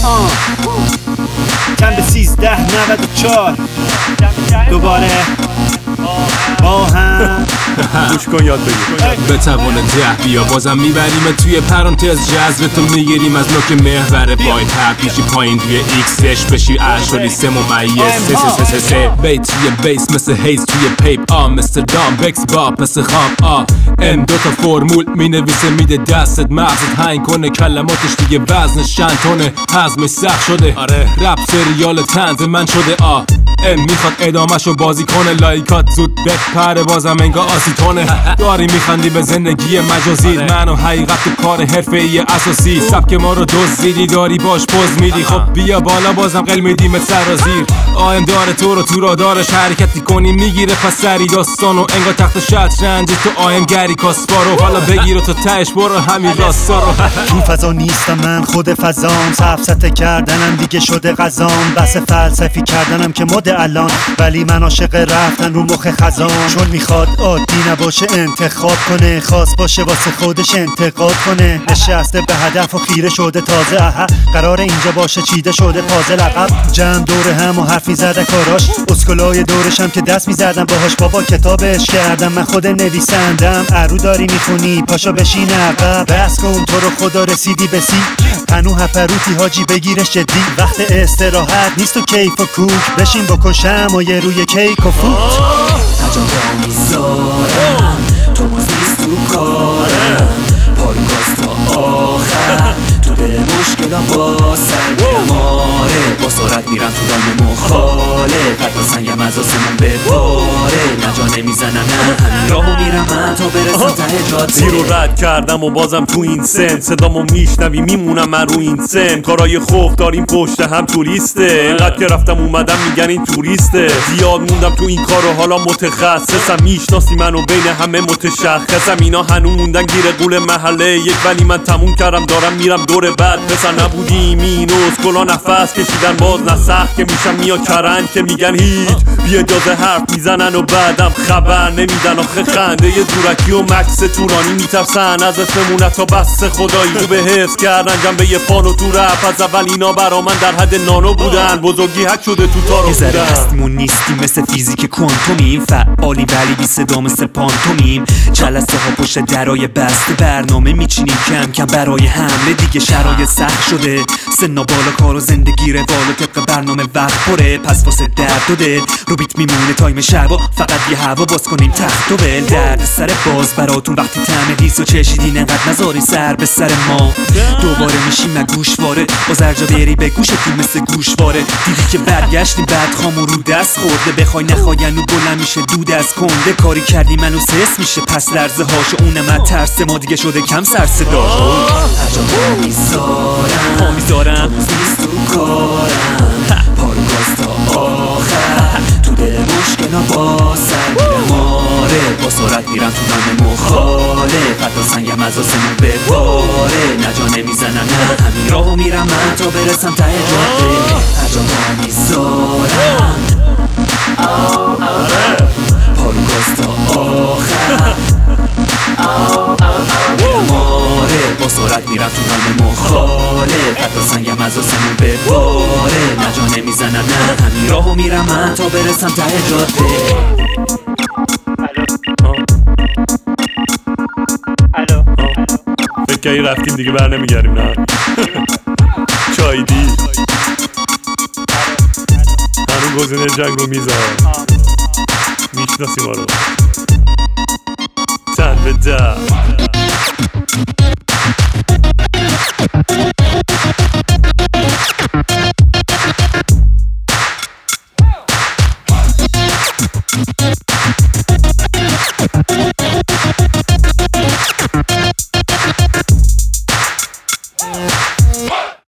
چند 1394 دوباره با هم گوش کن یاد بگیر به توان 10 بیا بازم میبریم توی پرانتز جذب تو میگیریم از نوک محور پای پیشی پایین توی ایکسش بشی اشالی 3 ممیز 3 بیت توی بیس مثل هیز توی پیپ مثل دام بکس باب مثل خام ام دوتا فرمول مینویسه میده دستت مغزت هنگ کنه کلماتش دیگه وزنش چند تونه هضمش سخت شده آره رپ سریال طنز من شده ام میخواد ادامهشو بازی کنه لایکات زود بپره بازم انگا آسیتونه داری میخندی به زندگی مجازی من و حقیقت تو کار حرفه‌ای اساسی سبک ما رو دزدیدی داری باش پوز میدی خب بیا بالا بازم قل میدیم سرازیر ام داره تو رو تو را دارش حرکتی کنی میگیره پس سری داستانو انگا تخت شطرنج تو گری کاسپارو حالا بگیر و تو تهش برو همین راستا رو تو فضا نیستم من خود فضام سفسته کردنم دیگه شده غذام بس فلسفی کردنم که مد الان ولی من عاشق رفتن رو مخ خزان چون میخواد عادی نباشه انتخاب کنه خاص باشه واسه خودش انتقاد کنه نشسته به هدف و خیره شده تازه قرار اینجا باشه چیده شده تازه لقب جمع دور هم و حرف میزدن کاراش اسکلای دورشم که دست میزدم باهاش بابا کتابش کردم من خود نویسندم ارو داری میخونی پاشا بشین عقب بس کن تو رو خدا رسیدی به سی پنو هپروتی حاجی بگیرش جدی وقت استراحت نیست و کیف و کوک بشین بکن شمایه روی کیک و فوت هجا میذارم تو باز نیست تو کارم پایگاز تا آخر تو دل مشکلم با سنگم با سرعت میرم تو دام مخالف حتی سنگم از آسمون بباره نجا نمیزنم نه همین راهو میرم من تا برسم ته جاده زیر رو رد کردم و بازم تو این سن صدامو میشنوی میمونم من رو این سن کارای خوف داریم پشت هم توریسته اینقدر که رفتم اومدم میگن این توریسته زیاد موندم تو این کار و حالا متخصصم میشناسی منو بین همه متشخصم اینا هنو موندن گیر قول محله یک ولی من تموم کردم دارم میرم دور بعد پسر نبودیم این اسکلا نفس کشیدن باز نسخ که میشم میا کرن که میگن هیچ بی اجازه حرف میزنن و بعدم خبر نمیدن آخه خنده یه دورکی و مکس تورانی میترسن از اسممونه تا بس خدایی تو به حفظ کردن جنبه یه فانو تو رپ از اول اینا برا من در حد نانو بودن بزرگی حک شده تو تارو بودن یه ذره هستیمون نیستیم مثل فیزیک کوانتومیم فعالی ولی بی صدا مثل پانتومیم جلسه ها پشت درای بسته برنامه میچینیم کم کم برای حمله دیگه شرایط سخت شده سنا بالا کار و زندگی روال و طبق برنامه وقت پره پس واسه درد و دل رو بیت میمونه تایم شبا فقط یه هوا باز کنیم تخت و بل درد سر باز براتون وقتی طعم دیس و چشیدین انقدر نذاری سر به سر ما دوباره میشیم گوشواره با زرجا بری به گوشتون مثل گوشواره دیدی که برگشتیم بعد خامو رو دست خورده بخوای نخواین و بلند میشه دود از کنده کاری کردی منو سس میشه پس لرزه هاشو اونم ترس ما دیگه شده کم سر صدا هجا میذارم نیست تو کارم پایگاز تا آخر تو دل مشکلم با سر میرم با سرعت میرم تو دام مخالف حتی سنگم از آسمون بباره نجا نمیزنم نه همین راهو میرم من تا برسم ته جاده هجا میذارم پایگاز تا آخر با سرعت میرم تو دام مخالف حتی سنگم از آسمون بباره نجا نمیزنم نه همین راهو میرم من تا برسم ته جاده فکر کنی رفتیم دیگه بر نمیگردیم نه چایدی هنون گزینه جنگ رو میذار میشناسی ما رو تن به در